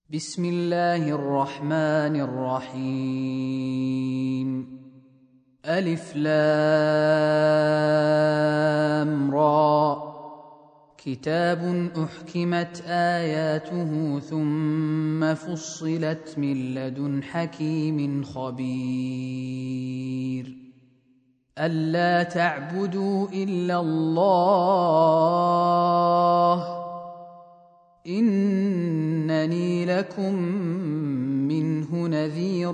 بسم الله الرحمن الرحيم. ألف لام را. كتاب أحكمت آياته ثم فصلت من لدن حكيم خبير. ألا تعبدوا إلا الله إنني لكم منه نذير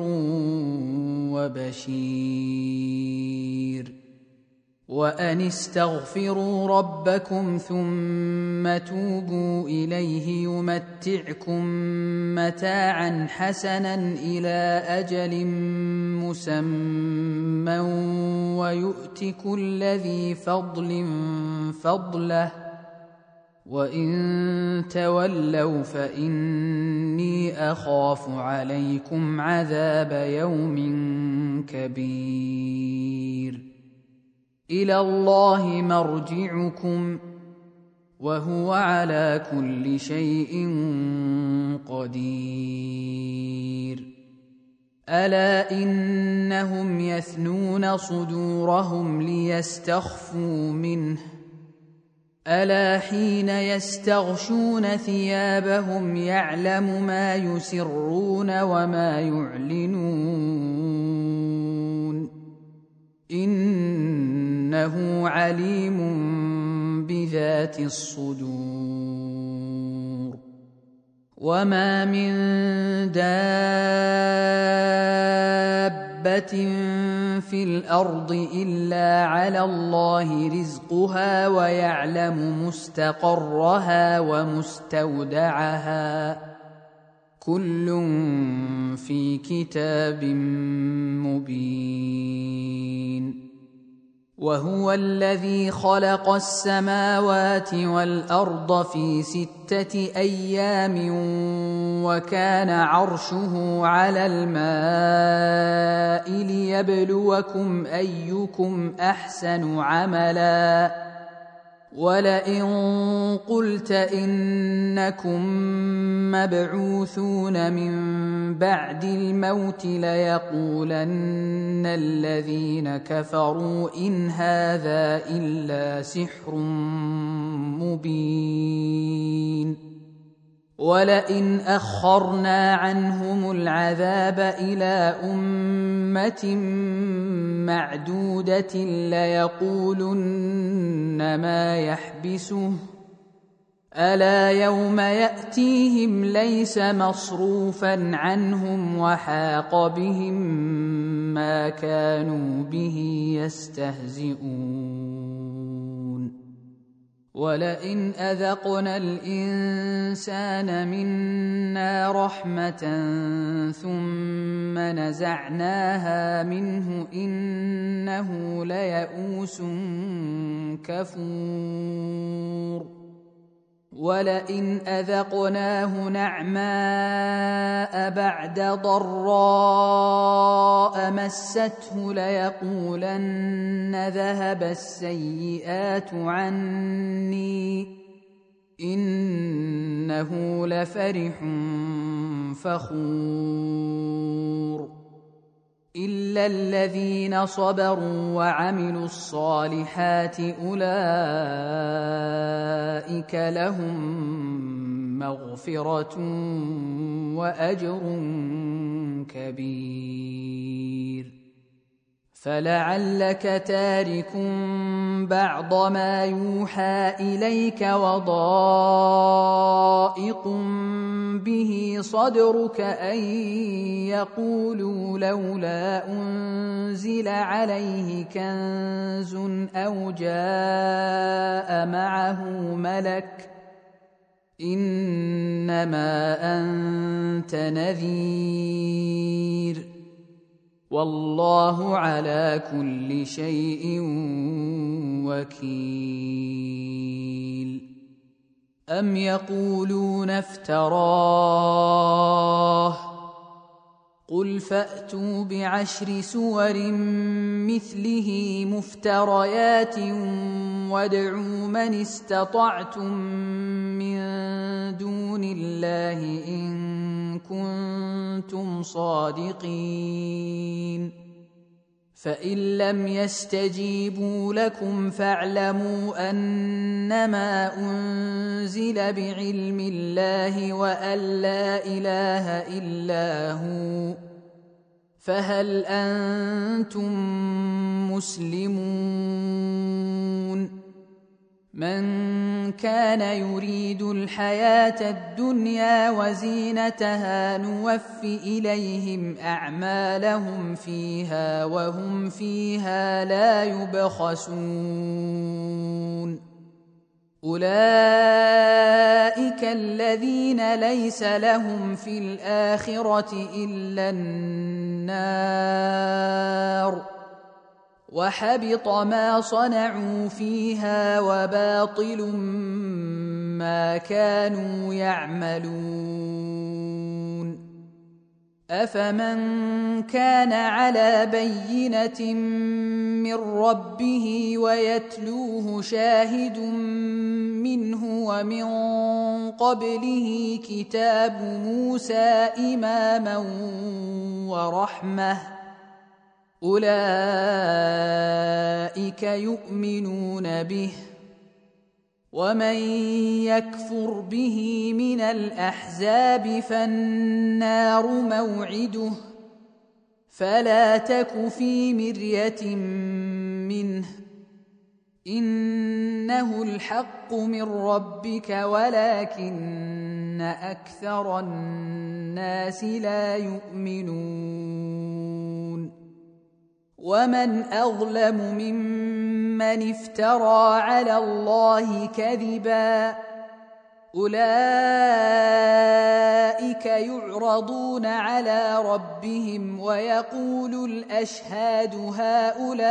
وبشير. وأن استغفروا ربكم ثم توبوا إليه يمتعكم متاعا حسنا إلى أجل مسمى ويؤت كل ذي فضل فضله وإن تولوا فإني أخاف عليكم عذاب يوم كبير. إلى الله مرجعكم وهو على كل شيء قدير. ألا إنهم يثنون صدورهم ليستخفوا منه ألا حين يستغشون ثيابهم يعلم ما يسرون وما يعلنون إنه عليم بذات الصدور. وما من دابة في الأرض إلا على الله رزقها ويعلم مستقرها ومستودعها كل في كتاب مبين. وهو الذي خلق السماوات والأرض في 6 أيام وكان عرشه على الماء ليبلوكم أيكم أحسن عملا. ولئن قلت إنكم مبعوثون من بعد الموت ليقولن الذين كفروا إن هذا إلا سحر مبين. ولئن أخرنا عنهم العذاب إلى أمة معدودة ليقولن ما يحبسه ألا يوم يأتيهم ليس مصروفا عنهم وحاق بهم ما كانوا به يستهزئون. ولئن أذقنا الإنسان منا رحمة ثم نزعناها منه إنه ليئوس كفور. ولئن أذقناه نعماء بعد ضراء مسته ليقولن ذهب السيئات عني إنه لفرح فخور. إلا الذين صبروا وعملوا الصالحات أولئك لهم مغفرة وأجر كبير. فلعلك تارك بعض ما يوحى إليك وضائق به صدرك أن يقولوا لولا أنزل عليه كنز أو جاء معه ملك إنما أنت نذير والله على كل شيء وكيل. أم يقولون افتراه قل فأتوا ب10 سور مثله مفتريات وادعوا من استطعتم من دون الله إن صادقين فإن لم يستجيبوا لكم فاعلموا أنما أنزل بعلم الله وأن لا إله إلا هو فهل أنتم مسلمون من كان يريد الحياة الدنيا وزينتها نوف إليهم أعمالهم فيها وهم فيها لا يبخسون أولئك الذين ليس لهم في الآخرة إلا النار وحبط ما صنعوا فيها وباطل ما كانوا يعملون أفمن كان على بينة من ربه ويتلوه شاهد منه ومن قبله كتاب موسى إماما ورحمة أولئك يؤمنون به ومن يكفر به من الأحزاب فالنار موعده فلا تك في مرية منه إنه الحق من ربك ولكن أكثر الناس لا يؤمنون ومن أظلم ممن افترى على الله كذبا أولئك يعرضون على ربهم ويقول الأشهاد هؤلاء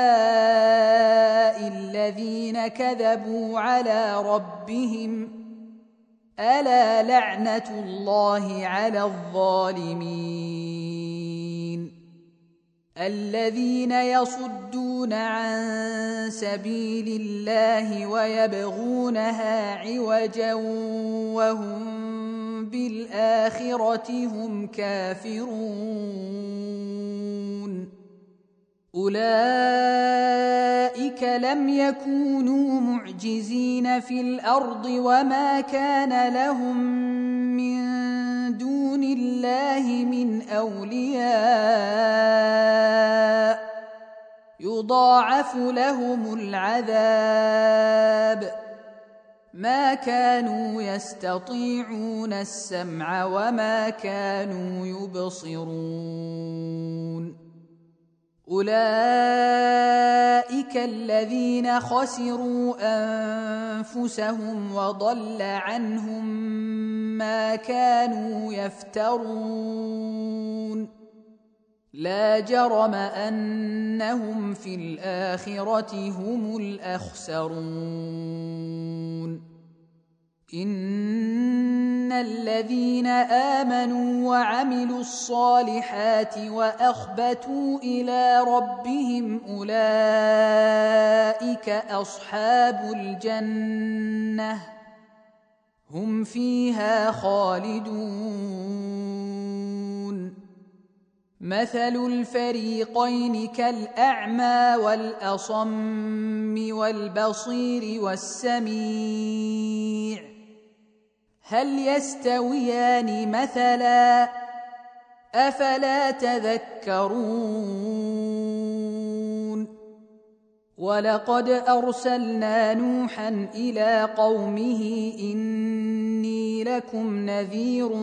الذين كذبوا على ربهم ألا لعنة الله على الظالمين الذين يصدون عن سبيل الله ويبغونها عوجا وهم بالآخرة هم كافرون أولئك لم يكونوا معجزين في الأرض وما كان لهم من دون الله من أولياء يضاعف لهم العذاب ما كانوا يستطيعون السمع وما كانوا يبصرون أولئك الذين خسروا أنفسهم وضل عنهم ما كانوا يفترون لا جرم أنهم في الآخرة هم الأخسرون إن الذين آمنوا وعملوا الصالحات وأخبتوا إلى ربهم أولئك أصحاب الجنة هم فيها خالدون مثل الفريقين كالأعمى والأصم والبصير والسميع هل يستويان مثلا أفلا تذكرون ولقد أرسلنا نوحا إلى قومه إني لكم نذير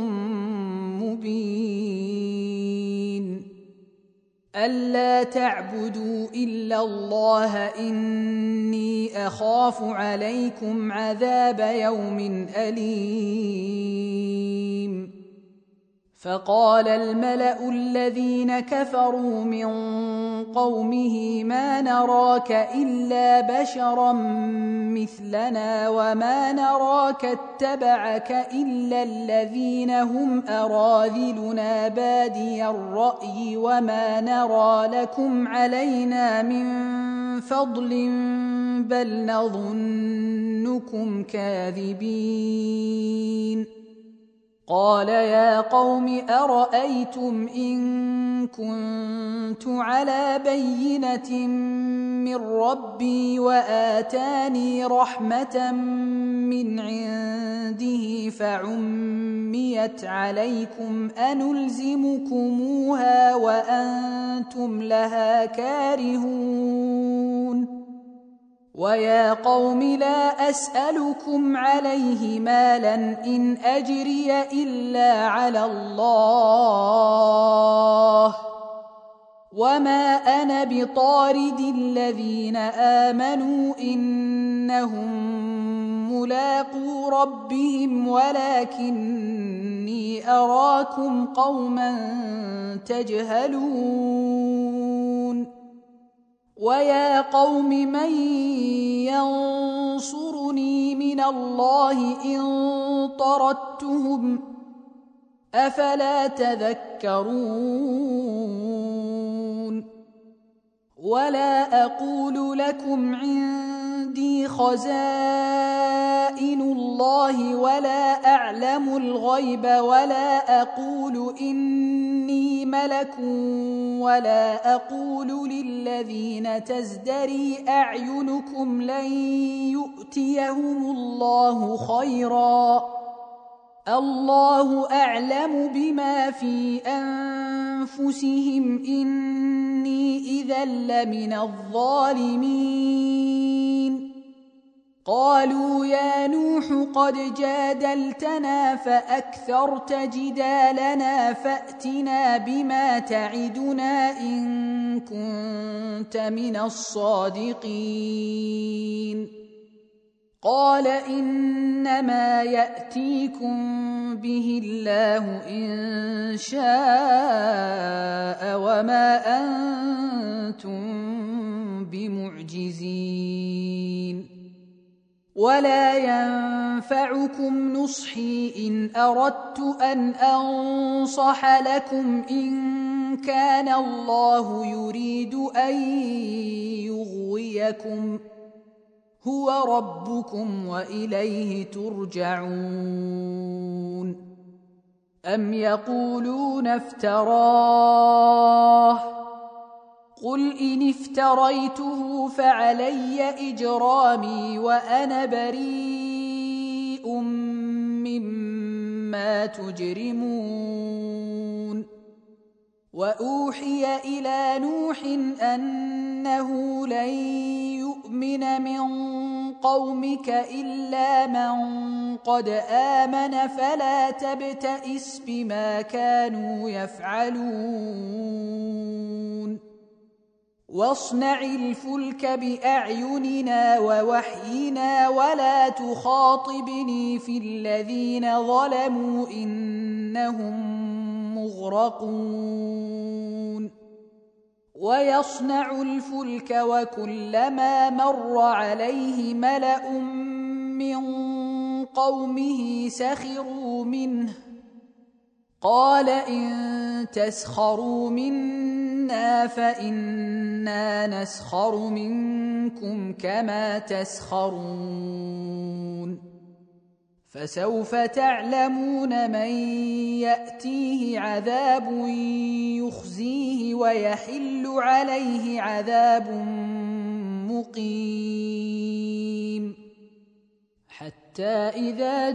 مبين ألا تعبدوا إلا الله إني أخاف عليكم عذاب يوم أليم فقال الملأ الذين كفروا من قومه ما نراك إلا بشرا مثلنا وما نراك اتبعك إلا الذين هم أراذلنا بادي الرأي وما نرى لكم علينا من فضل بل نظنكم كاذبين قال يا قوم أرأيتم إن كنت على بينة من ربي وآتاني رحمة من عنده فعميت عليكم أنلزمكموها وأنتم لها كارهون ويا قوم لا أسألكم عليه مالا إن أجري إلا على الله وما أنا بطارد الذين آمنوا إنهم ملاقو ربهم ولكني أراكم قوما تجهلون ويا قوم من ينصرني من الله إن طردتهم أفلا تذكرون ولا أقول لكم عندي خزائن الله ولا أعلم الغيب ولا أقول إني ملك ولا أقول للذين تزدري أعينكم لن يؤتيهم الله خيرا الله أعلم بما في أنفسهم إني إذا لمن الظالمين قالوا يا نوح قد جادلتنا فأكثرت جدالنا فأتنا بما تعدنا إن كنت من الصادقين قال إنما يأتيكم به الله إن شاء وما أنتم بمعجزين ولا ينفعكم نصحي إن أردت أن أنصح لكم إن كان الله يريد أن يغويكم هو ربكم وإليه ترجعون أم يقولون افتراه قل إن افتريته فعلي إجرامي وأنا بريء مما تجرمون وأوحي إلى نوح أنه لن يؤمن من قومك إلا من قد آمن فلا تبتئس بما كانوا يفعلون واصنع الفلك بأعيننا ووحينا ولا تخاطبني في الذين ظلموا إنهم مغرقون ويصنع الفلك وكلما مر عليه ملأ من قومه سخروا منه قال إن تسخروا منا فإنا نسخر منكم كما تسخرون فسوف تعلمون من يأتيه عذاب يخزيه ويحل عليه عذاب مقيم حتى إذا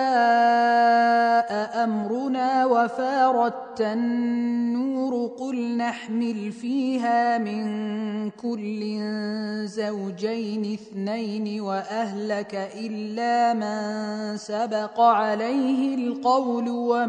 جاء أمرنا وفارت النور قل نحمل فيها من كل زوجين اثنين وأهلك إلا من سبق عليه القول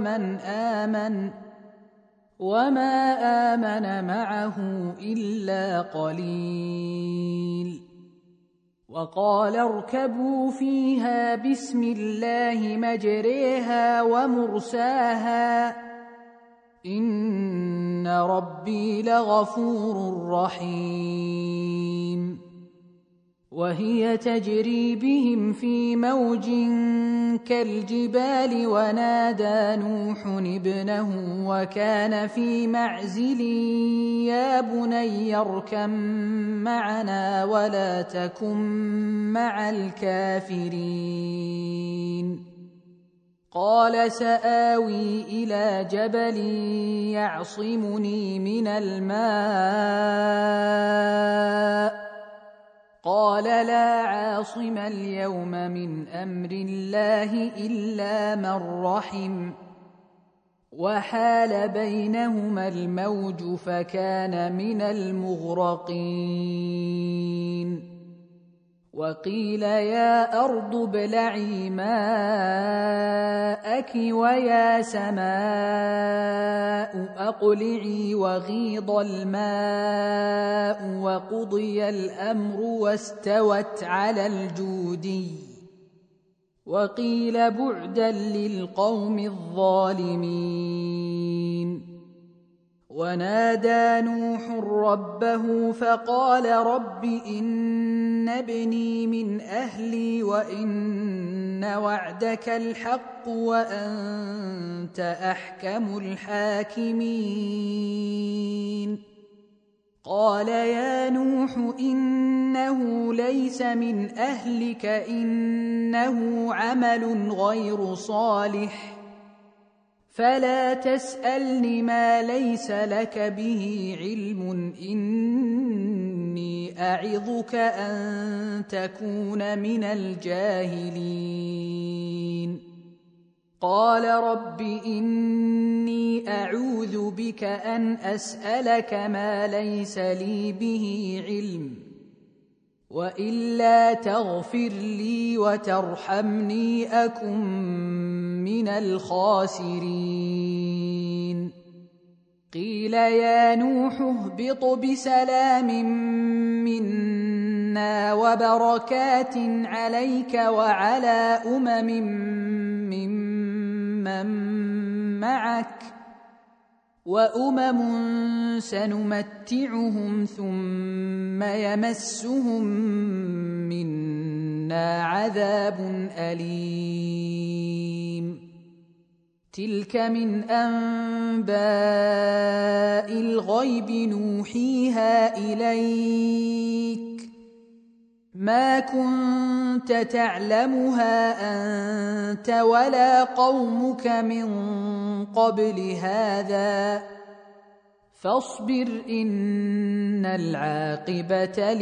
وما آمن معه إلا قليل وقال اركبوا فيها بسم الله مجريها ومرساها إن ربي لغفور رحيم وهي تجري بهم في موج كالجبال ونادى نوح ابنه وكان في معزل يا بني اركب معنا ولا تكن مع الكافرين قال سآوي إلى جبل يعصمني من الماء قال لا عاصم اليوم من أمر الله إلا من رحم وحال بينهما الموج فكان من المغرقين وقيل يا أرض ابلعي ماءك ويا سماء أقلعي وغيض الماء وقضي الأمر واستوت على الجودي وقيل بعدا للقوم الظالمين ونادى نوح ربه فقال رب إن ابني من أهلي وإن وعدك الحق وأنت أحكم الحاكمين قال يا نوح إنه ليس من أهلك إنه عمل غير صالح فلا تسألني ما ليس لك به علم إني أعظك أن تكون من الجاهلين قال رب إني أعوذ بك أن أسألك ما ليس لي به علم وإلا تغفر لي وترحمني أكن من الخاسرين قيل يا نوح اهبط بسلام منا وبركات عليك وعلى ممن معك وأمم سنمتعهم ثم يمسهم منا عذاب أليم تلك من أنباء الغيب نوحيها إليك ما كنت تعلمها أنت ولا قومك من قبل هذا فاصبر إن العاقبة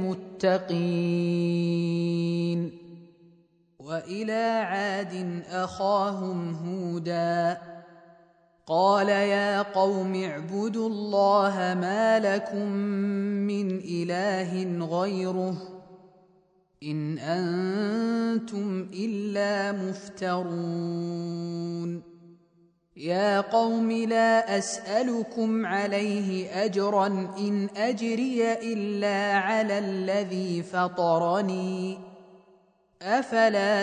للمتقين وإلى عاد أخاهم هودا قال يا قوم اعبدوا الله ما لكم من إله غيره إن أنتم إلا مفترون يا قوم لا أسألكم عليه أجرا إن أجري إلا على الذي فطرني أفلا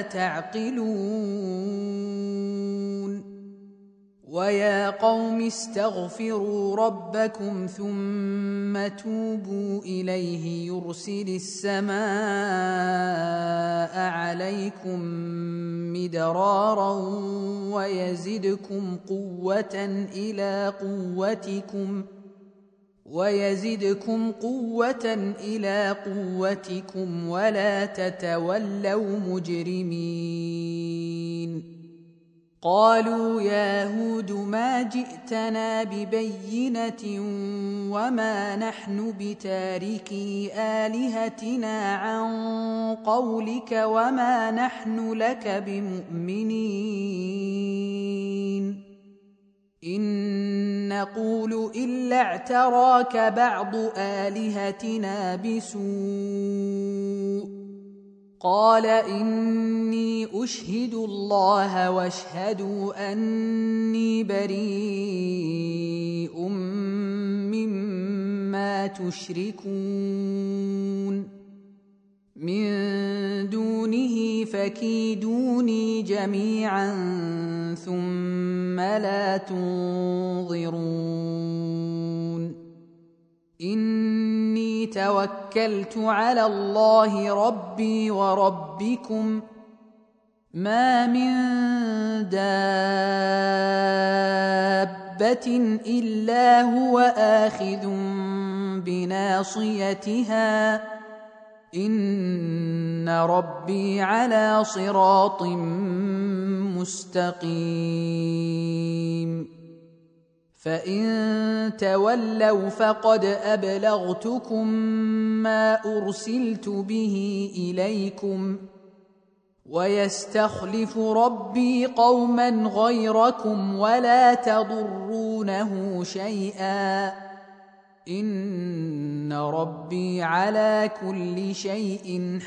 تعقلون ويا قوم استغفروا ربكم ثم توبوا إليه يرسل السماء عليكم مدرارا ويزدكم قوة إلى قوتكم ولا تتولوا مجرمين قالوا يا هود ما جئتنا ببينة وما نحن بتاركي آلهتنا عن قولك وما نحن لك بمؤمنين إن نقول إلا اعتراك بعض آلهتنا بسوء قال إني أشهد الله واشهدوا أني بريء مما تشركون من دونه فكيدوني جميعا ثم لا تنظرون إني توكلت على الله ربي وربكم ما من دابة إلا هو آخذ بناصيتها إن ربي على صراط مستقيم فإن تولوا فقد أبلغتكم ما أرسلت به إليكم ويستخلف ربي قوما غيركم ولا تضرونه شيئا إن ربي على كل شيء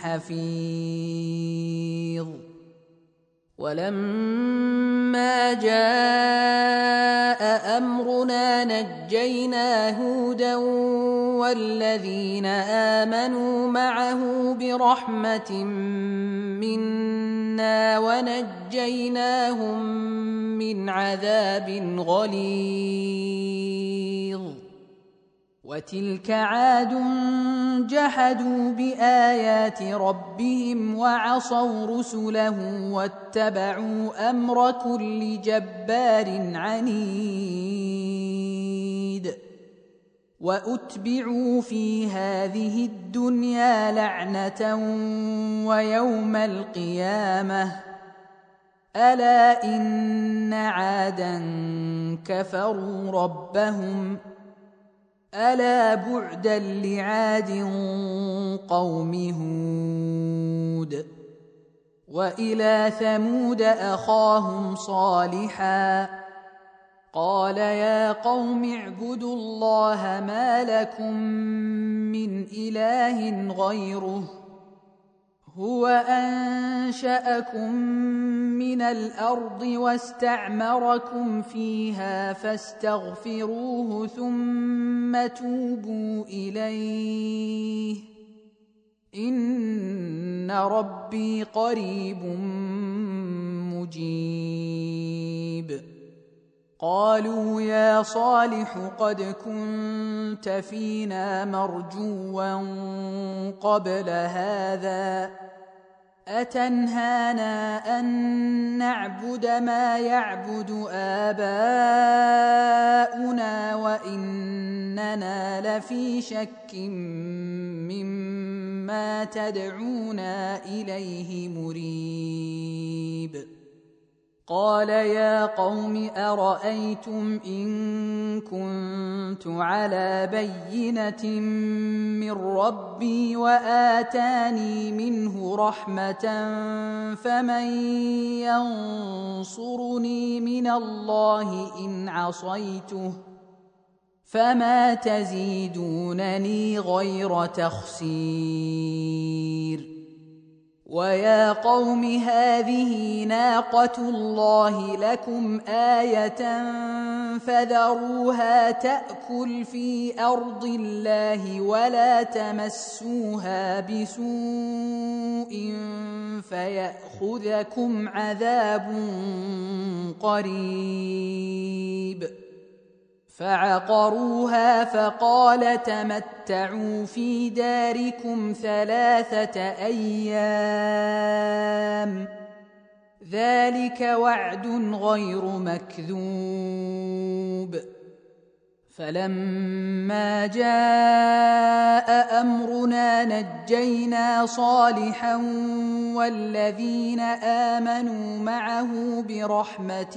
حفيظ ولما جاء أمرنا نجينا هودا والذين آمنوا معه برحمة منا ونجيناهم من عذاب غليظ وتلك عاد جحدوا بآيات ربهم وعصوا رسله واتبعوا أمر كل جبار عنيد وأتبعوا في هذه الدنيا لعنة ويوم القيامة ألا إن عادا كفروا ربهم ألا بعدا لعاد قوم هود وإلى ثمود أخاهم صالحا قال يا قوم اعبدوا الله ما لكم من إله غيره هو أنشأكم من الأرض واستعمركم فيها فاستغفروه ثم توبوا إليه إن ربي قريب مجيب قالوا يا صالح قد كنت فينا مرجوا قبل هذا أتنهانا أن نعبد ما يعبد آباؤنا وإننا لفي شك مما تدعونا إليه مريب قال يا قوم أرأيتم إن كنت على بينة من ربي وآتاني منه رحمة فمن ينصرني من الله إن عصيته فما تزيدونني غير تخسير ويا قوم هذه ناقة الله لكم آية فذروها تأكل في أرض الله ولا تمسوها بسوء فيأخذكم عذاب قريب فعقروها فقال تمتعوا في داركم 3 أيام ذلك وعد غير مكذوب فلما جاء أمرنا نجينا صالحا والذين آمنوا معه برحمة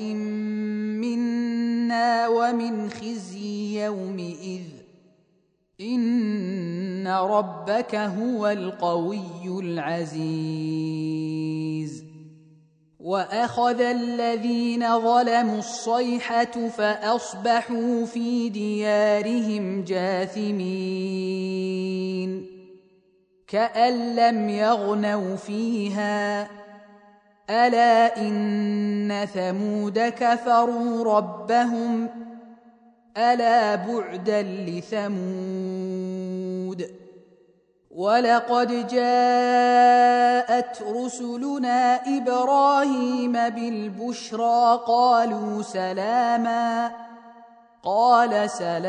منا ومن خزي يومئذ إن ربك هو القوي العزيز وأخذ الذين ظلموا الصيحة فأصبحوا في ديارهم جاثمين كأن لم يغنوا فيها ألا إن ثمود كفروا ربهم ألا بعدا لثمود ولقد جاءت رسلنا إبراهيم بالبشرى قالوا سلاما قال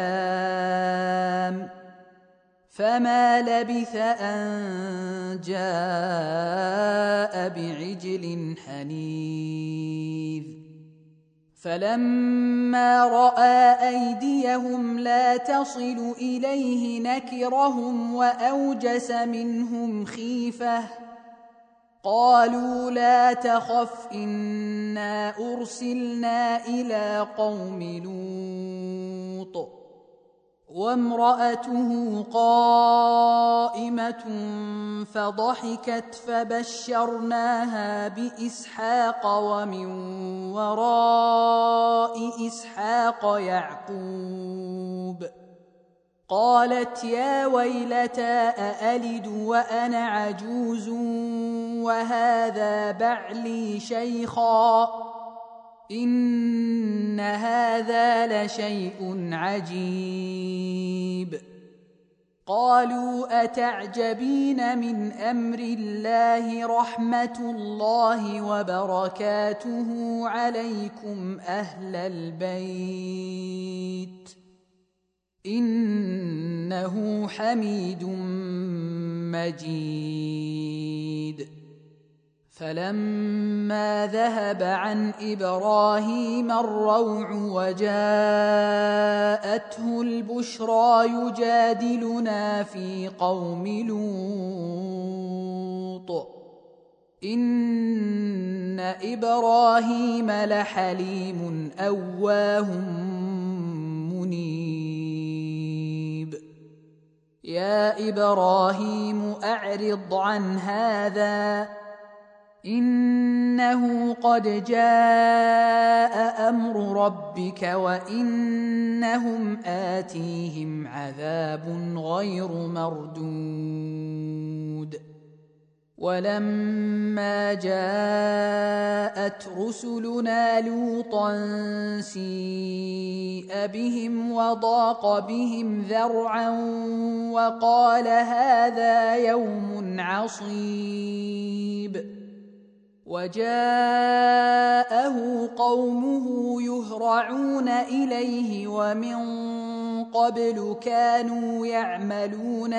سلام فما لبث أن جاء بعجل حنيذ فلما رأى أيديهم لا تصل إليه نكرهم وأوجس منهم خيفة قالوا لا تخف إنا أرسلنا إلى قوم لوط وامرأته قائمة فضحكت فبشرناها بإسحاق ومن وراء إسحاق يعقوب قالت يا ويلتى أألد وأنا عجوز وهذا بعلي شيخا إن هذا لشيء عجيب قالوا أتعجبين من أمر الله رحمة الله وبركاته عليكم أهل البيت إنه حميد مجيد فلما ذهب عن إبراهيم الروع وجاءته البشرى يجادلنا في قوم لوط إن إبراهيم لحليم أواه منيب يا إبراهيم أعرض عن هذا إنه قد جاء أمر ربك وإنهم آتيهم عذاب غير مردود ولما جاءت رسلنا لوطا سيء بهم وضاق بهم ذرعا وقال هذا يوم عصيب وجاءه قومه يهرعون إليه ومن قبل كانوا يعملون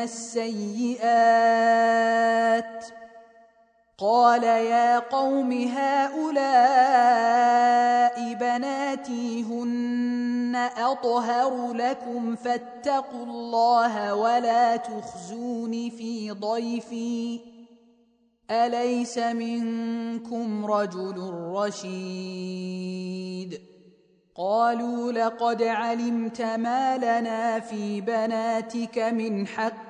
السيئات قال يا قوم هؤلاء بناتي هن أطهر لكم فاتقوا الله ولا تخزون في ضيفي أليس منكم رجل رشيد قالوا لقد علمت ما لنا في بناتك من حق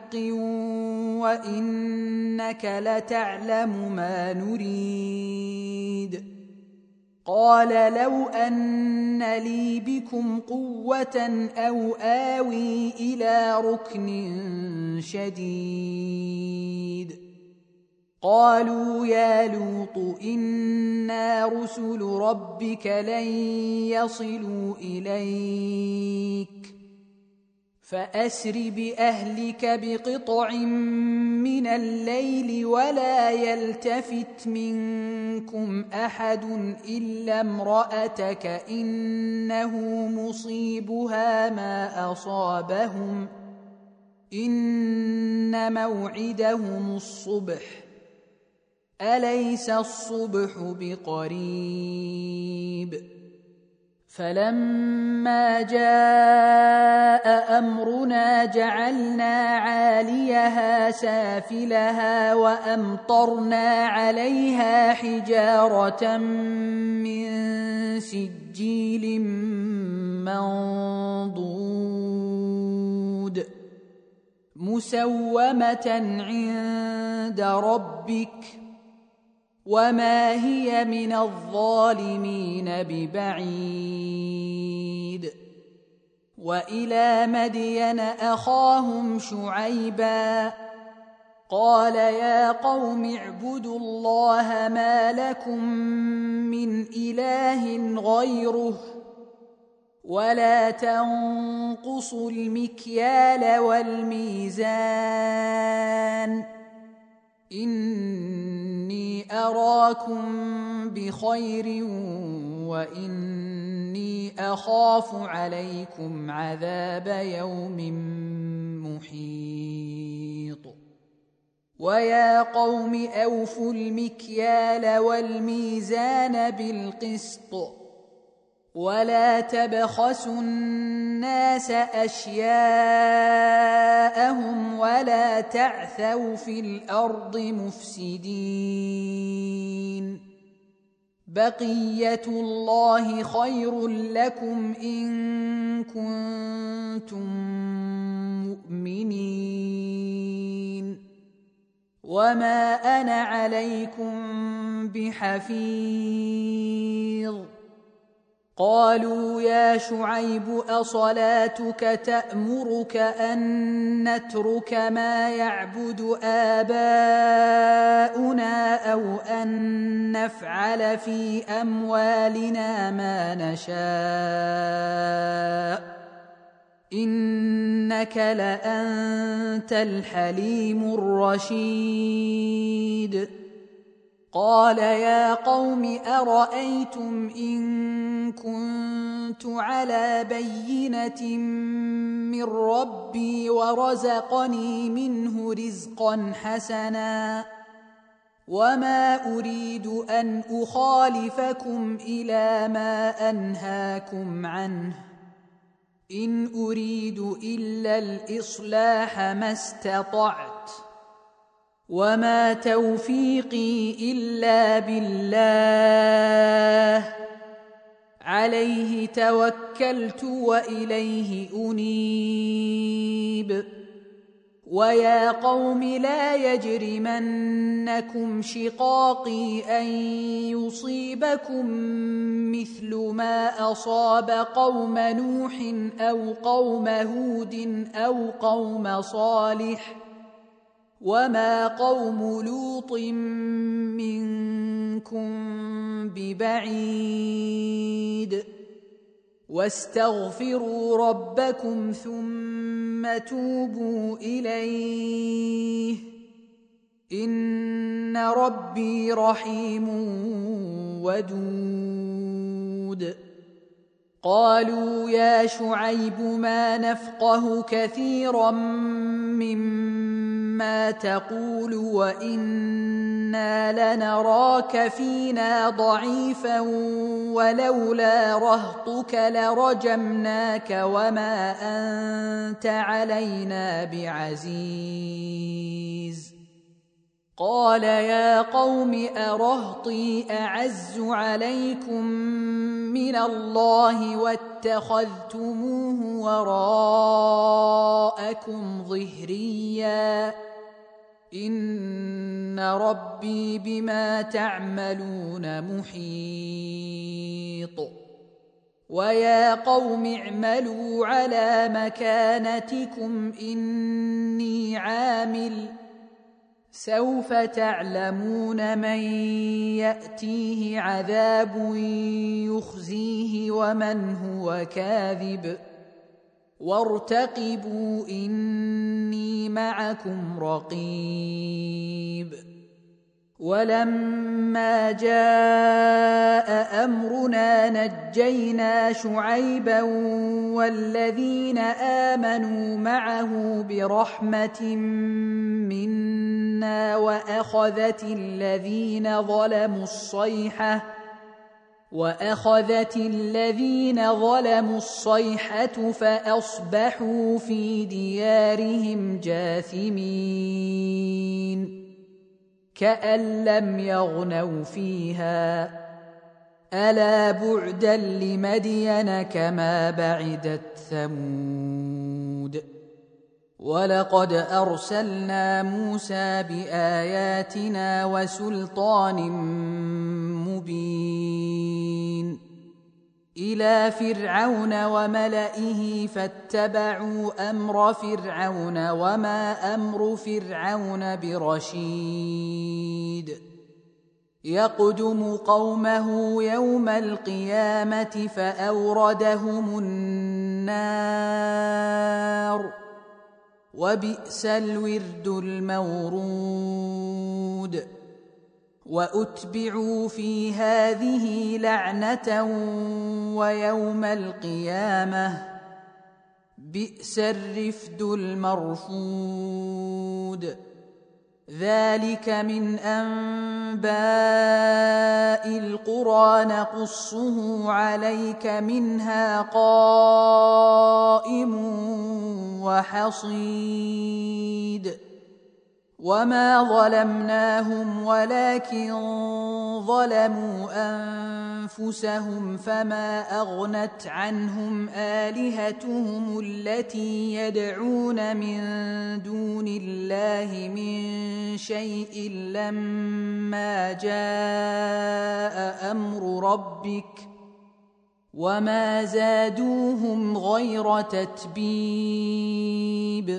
وإنك لتعلم ما نريد قال لو أن لي بكم قوة أو آوي إلى ركن شديد قالوا يا لوط إنا رسل ربك لن يصلوا إليك فأسر بأهلك بقطع من الليل ولا يلتفت منكم أحد إلا امرأتك إنه مصيبها ما أصابهم إن موعدهم الصبح أليس الصبح بقريب فلما جاء أمرنا جعلنا عاليها سافلها وأمطرنا عليها حجارة من سجيل منضود مسومة عند ربك وما هي من الظالمين ببعيد وإلى مدين أخاهم شعيبا قال يا قوم اعبدوا الله ما لكم من إله غيره ولا تنقصوا المكيال والميزان إني أراكم بخير وإني أخاف عليكم عذاب يوم محيط ويا قوم أوفوا المكيال والميزان بالقسط ولا تبخسوا الناس أشياءهم ولا تعثوا في الأرض مفسدين. بقية الله خير لكم إن كنتم مؤمنين، وما أنا عليكم بحفيظ. قالوا يا شعيب أصلاتك تأمرك أن نترك ما يعبد آباؤنا أو أن نفعل في أموالنا ما نشاء إنك لأنت الحليم الرشيد. قال يا قوم أرأيتم إن كنت على بينة من ربي ورزقني منه رزقا حسنا وما أريد أن أخالفكم إلى ما أنهاكم عنه إن أريد إلا الإصلاح ما استطعت وما توفيقي إلا بالله عليه توكلت وإليه أنيب. ويا قوم لا يجرمنكم شقاقي أن يصيبكم مثل ما أصاب قوم نوح أو قوم هود أو قوم صالح وما قوم لوط منكم ببعيد. واستغفروا ربكم ثم توبوا إليه إن ربي رحيم ودود. قالوا يا شعيب ما نفقه كثيرا مما تقول وإنا لنراك فينا ضعيفا ولولا رهطك لرجمناك وما أنت علينا بعزيز. قال يا قوم أرهطي أعز عليكم من الله واتخذتموه وراءكم ظهريا إن ربي بما تعملون محيط. ويا قوم اعملوا على مكانتكم إني عامل سوف تعلمون من يأتيه عذاب يخزيه ومن هو كاذب وارتقبوا إني معكم رقيب. ولما جاء أمرنا نجينا شعيبا والذين آمنوا معه برحمة منا وأخذت الذين ظلموا الصيحة فأصبحوا في ديارهم جاثمين كأن لم يغنوا فيها ألا بعدا لمدين كما بعدت ثمود. ولقد أرسلنا موسى بآياتنا وسلطان مبين إلى فرعون وملئه فاتبعوا أمر فرعون وما أمر فرعون برشيد. يقدم قومه يوم القيامة فأوردهم النار وبئس الورد المورود. وأتبعوا في هذه لعنة ويوم القيامة بئس الرفد المرفود. ذلك من أنباء القرى نقصه عليك منها قائم وحصيد وما ظلمناهم ولكن ظلموا أنفسهم فما أغنت عنهم آلهتهم التي يدعون من دون الله من شيء لما جاء أمر ربك وما زادوهم غير تتبيب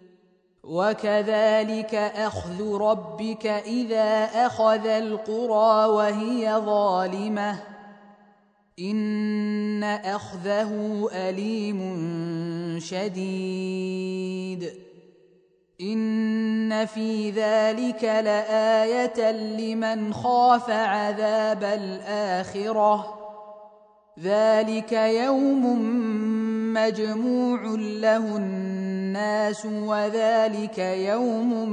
وكذلك أخذ ربك إذا أخذ القرى وهي ظالمة إن أخذه أليم شديد إن في ذلك لآية لمن خاف عذاب الآخرة ذلك يوم مجموع له الناس وذلك يوم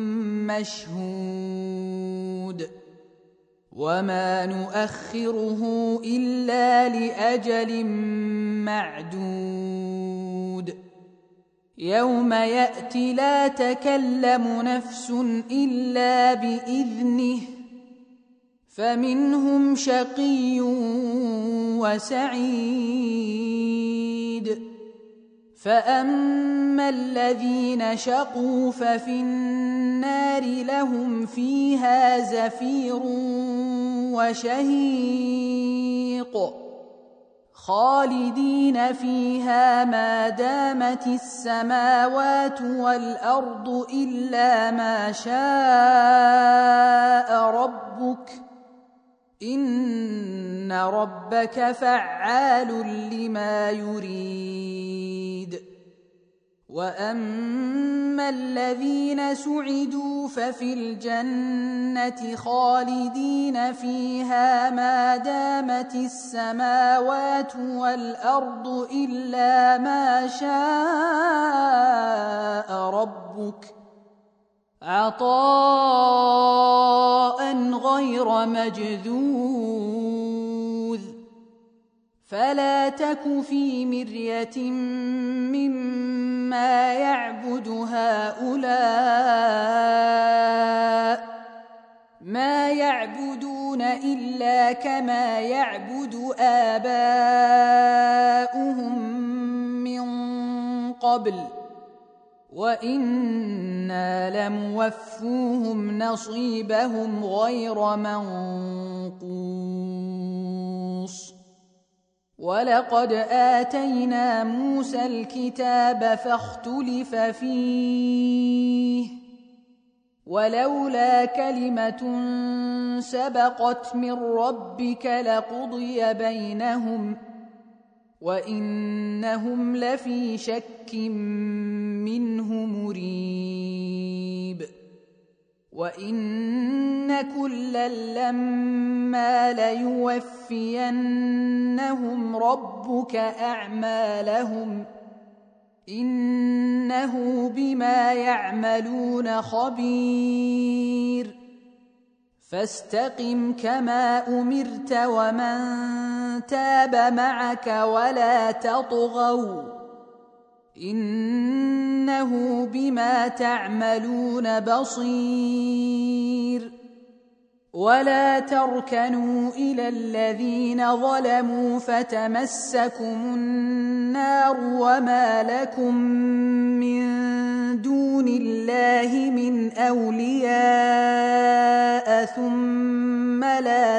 مشهود وما نؤخره إلا لأجل معدود يوم يأتي لا تكلم نفس إلا بإذنه فمنهم شقي وسعيد فأما الذين شقوا ففي النار لهم فيها زفير وشهيق خالدين فيها ما دامت السماوات والأرض إلا ما شاء ربك إن ربك فعال لما يريد وأما الذين سعدوا ففي الجنة خالدين فيها ما دامت السماوات والأرض إلا ما شاء ربك عطاء غير مجذوذ فلا تك في مرية مما يعبد هؤلاء ما يعبدون إلا كما يعبد آباؤهم من قبل وإنا لموفوهم نصيبهم غير منقوص ولقد آتينا موسى الكتاب فاختلف فيه ولولا كلمة سبقت من ربك لقضي بينهم وإنهم لفي شك منه مريب وإن كلا لما ليوفينهم ربك أعمالهم إنه بما يعملون خبير فاستقم كما أمرت ومن تاب معك ولا تطغوا إنه بما تعملون بصير ولا تركنوا إلى الذين ظلموا فتمسكم النار وما لكم من دون الله من أولياء ثم لا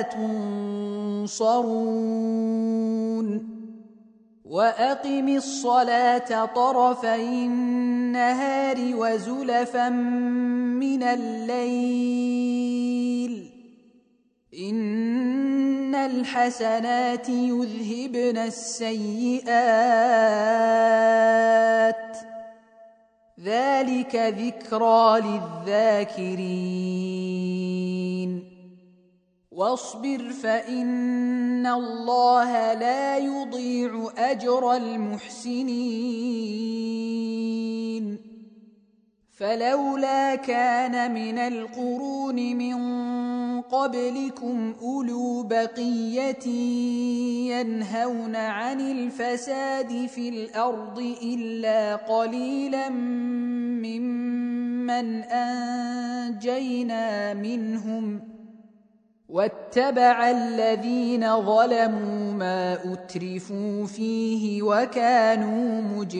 تنصرون وأقم الصلاة طرفي النهار وزلفا من الليل إن الحسنات يذهبن السيئات ذلك ذكرى للذاكرين واصبر فإن الله لا يضيع أجر المحسنين فلولا كان من القرون من قبلكم أولو بقية ينهون عن الفساد في الأرض إلا قليلا ممن أنجينا منهم واتبع الذين ظلموا ما أترفوا فيه وكانوا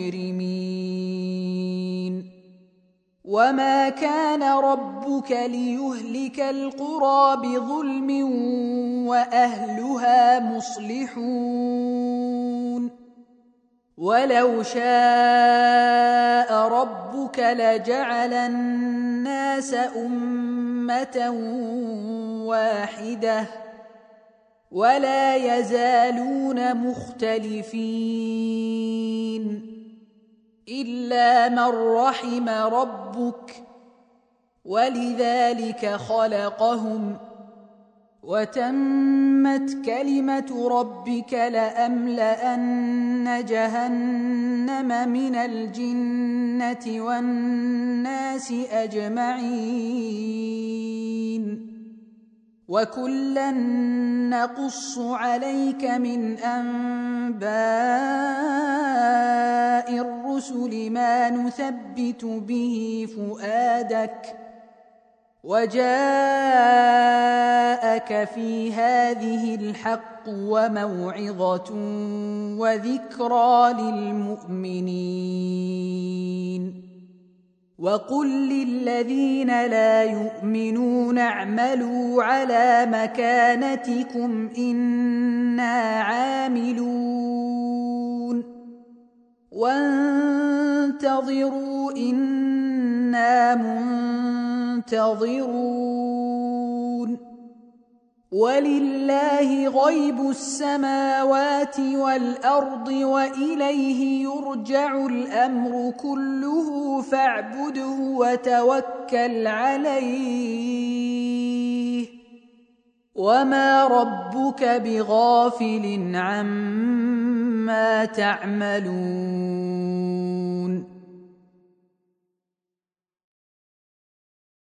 مجرمين وما كان ربك ليهلك القرى بظلم وأهلها مصلحون ولو شاء ربك لجعل الناس أمة واحدة ولا يزالون مختلفين إلا من رحم ربك ولذلك خلقهم وتمت كلمة ربك لأملأن جهنم من الجنة والناس أجمعين وكلا نقص عليك من أنباء الرسل ما نثبت به فؤادك وجاءك في هذه الحق وموعظة وذكرى للمؤمنين وقل للذين لا يؤمنون اعملوا على مكانتكم إنا عاملون وانتظروا إنا منتظرون ولله غيب السماوات والأرض وإليه يرجع الأمر كله فاعبده وتوكل عليه وما ربك بغافل عما تعملون